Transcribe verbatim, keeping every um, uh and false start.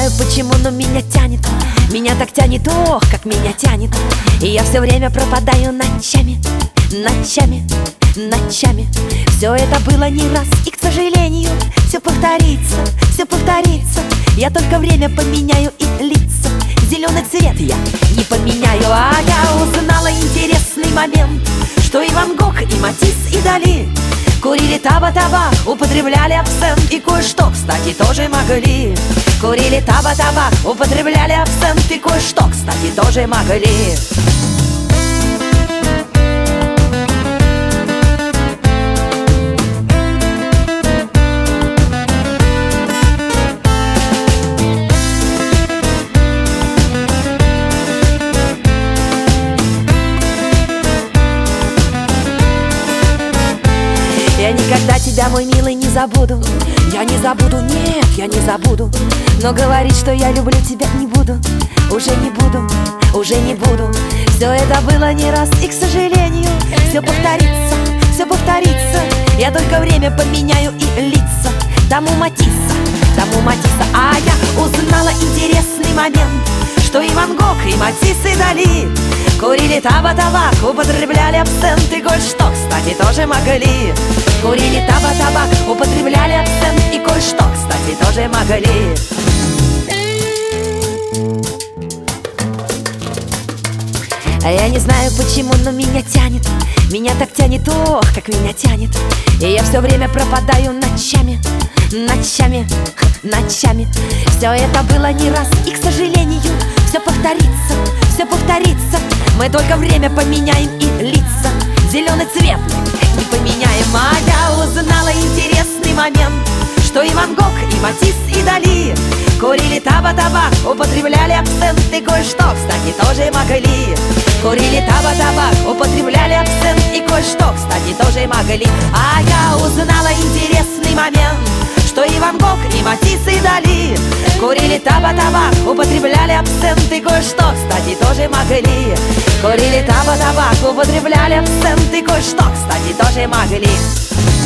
знаю почему, но меня тянет. Меня так тянет, ох, как меня тянет. И я все время пропадаю ночами, ночами, ночами. Все это было не раз, и, к сожалению, все повторится, все повторится. Я только время поменяю и лица. Зеленый цвет я не поменяю. А я узнала интересный момент, что и Ван Гог, и Матисс, и Дали курили таба-табак, употребляли абсент. И кое-что, кстати, тоже могли. Курили таба-табак, употребляли абсент. И кое-что, кстати, тоже могли. Я никогда тебя, мой милый, не забуду. Я не забуду, нет, я не забуду. Но говорить, что я люблю тебя, не буду. Уже не буду, уже не буду. Все это было не раз, и, к сожалению, все повторится, все повторится. Я только время поменяю и лица. Тому Матисса, тому Матисса. А я узнала интересный момент, что и Ван Гог, и Матисс, и Дали курили таба-табак, употребляли абсент. И кое-что, кстати, тоже могли. Курили таба-табак, употребляли абсент. И кое-что, кстати, тоже могли. А я не знаю почему, но меня тянет. Меня так тянет, ох, как меня тянет. И я все время пропадаю ночами, ночами, ночами. Все это было не раз, и, к сожалению, все повторится, все повторится. Мы только время поменяем и лица. Зеленый цвет не поменяем. А я узнала интересный момент, что и Ван Гог, и Матисс, и Дали курили таба-табак, употребляли абсент. И кое-что, кстати, тоже могли. Курили таба-табак, употребляли абсент. И кое-что, кстати, тоже могли. А я узнала интересный момент, что и Ван Гог, и Матисс, и Дали курили таба-табак, употребляли абсент. И кое-что, кстати, тоже могли. Курили таба-табак, употребляли абсент. И кое-что, кстати, тоже могли.